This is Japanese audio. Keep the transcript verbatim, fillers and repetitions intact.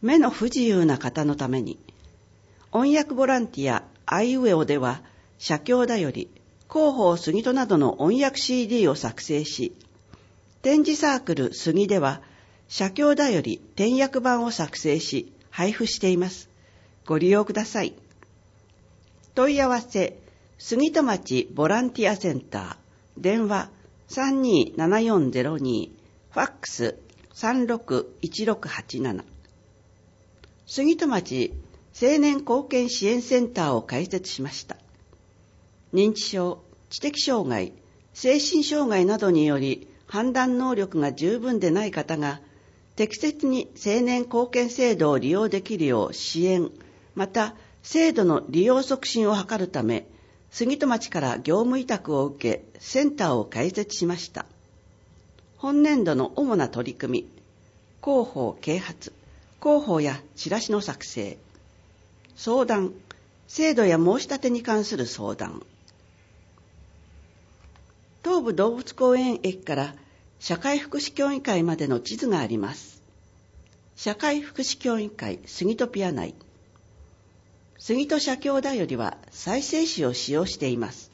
目の不自由な方のために、音訳ボランティアアイウェオでは、写経だより、広報杉戸などの音訳 シーディー を作成し、展示サークル杉では、写経だより点訳版を作成し、配布しています。ご利用ください。問い合わせ、杉戸町ボランティアセンター、電話 さんにーななよんゼロに、ファックス さんろくいちろくはちなな。杉戸町青年貢献支援センターを開設しました。認知症、知的障害、精神障害などにより判断能力が十分でない方が適切に青年貢献制度を利用できるよう支援、また制度の利用促進を図るため、杉戸町から業務委託を受け、センターを開設しました。本年度の主な取り組み、広報啓発、広報やチラシの作成、相談、制度や申し立てに関する相談。東武動物公園駅から社会福祉協議会までの地図があります。社会福祉協議会杉戸ピア内。杉戸社協だよりは再生紙を使用しています。